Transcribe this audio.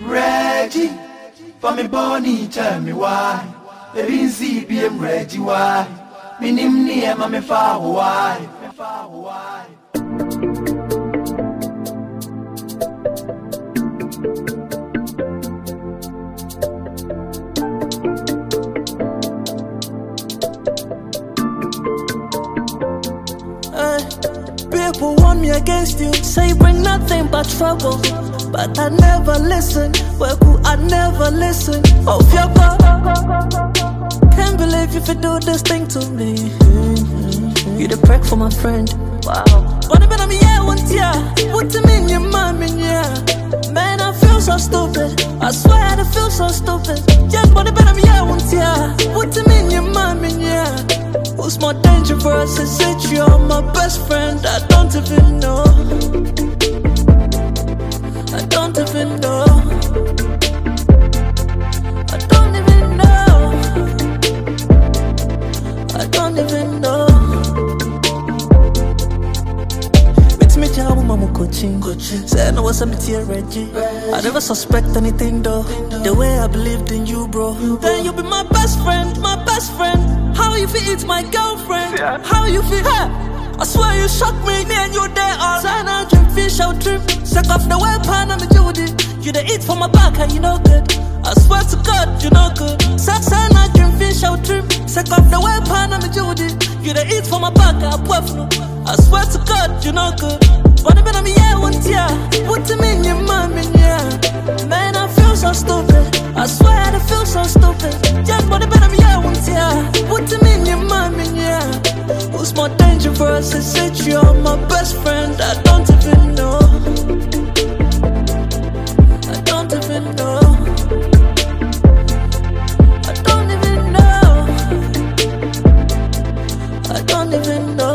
Reggie, for me Bonnie, tell me why. Baby, see, be Reggie, why? Me name near me far, why? People want me against you, say you bring nothing but trouble. But I never listen, well cool, I never listen. Oh, your can't believe if you do this thing to me. You the prick for my friend, wow. But I've been on me, yeah, one year. What you mean, your mom, yeah? Man, I feel so stupid, I swear I feel so stupid. Yes, but I've been on me, yeah, one year. What you mean, your mom, yeah? Who's more dangerous? Is it you're my best friend? I don't even know. I don't even know. I don't even know. I don't even know. Meet me, Jabu Mamu coaching. Say no was a material Reggie. I never suspect anything though. The way I believed in you, bro. Then you'll be my best friend, my best friend. How you feel it's my girlfriend? Yeah. How you feel? Hey, I swear you shocked me, me and you there all time. I dream fish out trip. Suck off the weapon, I'm a Judy. You the eat for my back and you know good. I swear to God, you know good. Sex and I dream fish out trip. Suck off the weapon, I'm a Judy. You the eat for my back, I'm puffno. I swear to God, you know good. But I've been on me, yeah, one year. What you mean, your mom, yeah? Man, I feel so stupid. I swear I feel so stupid. Just but I've been on me, yeah, one year. What you mean, your mom, yeah? Who's more dangerous? Is it you're my best friend? I don't even know. I don't even know. I don't even know. I don't even know.